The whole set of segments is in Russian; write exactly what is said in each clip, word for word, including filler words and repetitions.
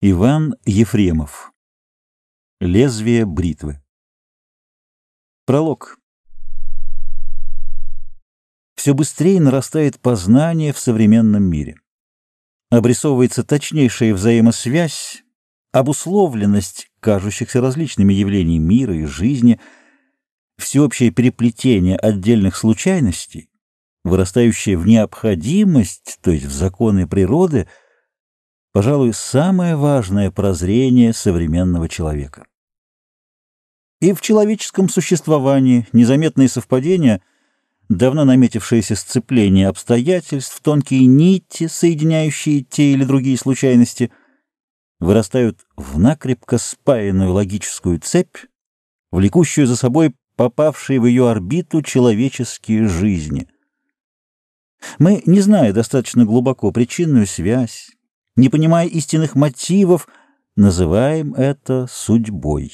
Иван Ефремов. Лезвие бритвы. Пролог. Все быстрее нарастает познание в современном мире. Обрисовывается точнейшая взаимосвязь, обусловленность кажущихся различными явлений мира и жизни, всеобщее переплетение отдельных случайностей, вырастающее в необходимость, то есть в законы природы, пожалуй, самое важное прозрение современного человека. И в человеческом существовании незаметные совпадения, давно наметившееся сцепление обстоятельств, тонкие нити, соединяющие те или другие случайности, вырастают в накрепко спаянную логическую цепь, влекущую за собой попавшие в ее орбиту человеческие жизни. Мы, не зная достаточно глубоко причинную связь, не понимая истинных мотивов, называем это судьбой.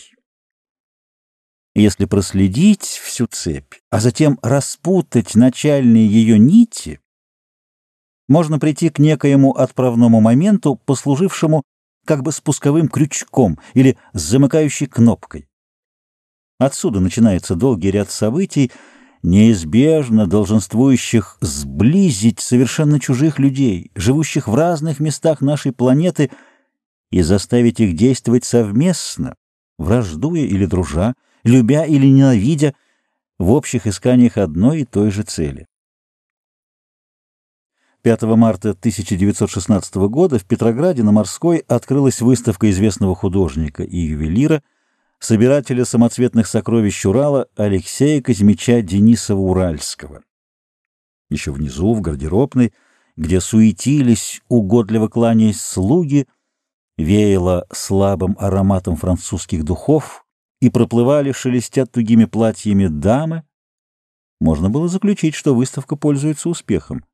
Если проследить всю цепь, а затем распутать начальные ее нити, можно прийти к некоему отправному моменту, послужившему как бы спусковым крючком или замыкающей кнопкой. Отсюда начинается долгий ряд событий, неизбежно долженствующих сблизить совершенно чужих людей, живущих в разных местах нашей планеты, и заставить их действовать совместно, враждуя или дружа, любя или ненавидя, в общих исканиях одной и той же цели. пятого марта тысяча девятьсот шестнадцатого года в Петрограде на Морской открылась выставка известного художника и ювелира, собирателя самоцветных сокровищ Урала Алексея Кузьмича Денисова-Уральского. Еще внизу, в гардеробной, где суетились, угодливо кланяясь слуги, веяло слабым ароматом французских духов и проплывали, шелестя тугими платьями, дамы, можно было заключить, что выставка пользуется успехом.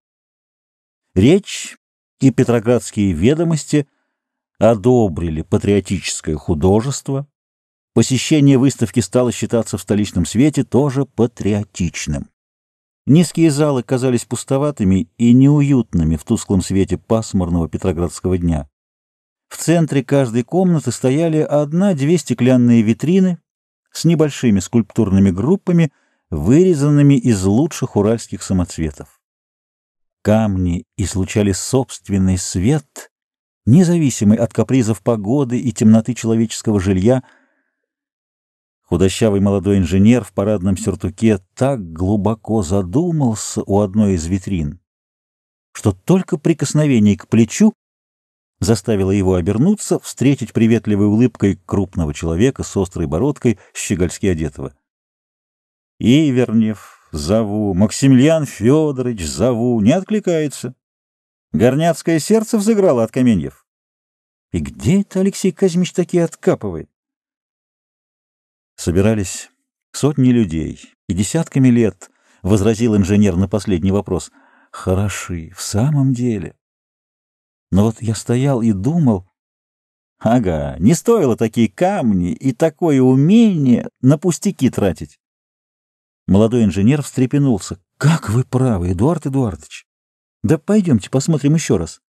Речь и петроградские ведомости одобрили патриотическое художество. Посещение выставки стало считаться в столичном свете тоже патриотичным. Низкие залы казались пустоватыми и неуютными в тусклом свете пасмурного петроградского дня. В центре каждой комнаты стояли одна-две стеклянные витрины с небольшими скульптурными группами, вырезанными из лучших уральских самоцветов. Камни излучали собственный свет, независимый от капризов погоды и темноты человеческого жилья. Худощавый молодой инженер в парадном сюртуке так глубоко задумался у одной из витрин, что только прикосновение к плечу заставило его обернуться, встретить приветливой улыбкой крупного человека с острой бородкой, щегольски одетого. «Ивернев, зову, Максимилиан Федорович, зову», не откликается. Горняцкое сердце взыграло от каменьев. И где это Алексей Казимич такие откапывает? Собирались сотни людей и десятками лет, — возразил инженер на последний вопрос. Хороши, в самом деле. Но вот я стоял и думал, ага, не стоило такие камни и такое умение на пустяки тратить. Молодой инженер встрепенулся. Как вы правы, Эдуард Эдуардович. Да пойдемте посмотрим еще раз.